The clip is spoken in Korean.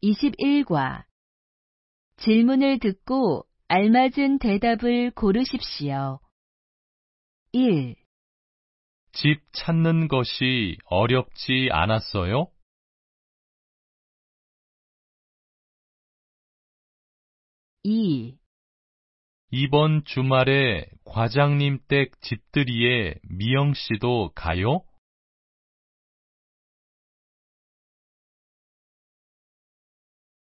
21과 질문을 듣고 알맞은 대답을 고르십시오. 1. 집 찾는 것이 어렵지 않았어요? 2. 이번 주말에 과장님 댁 집들이에 미영 씨도 가요?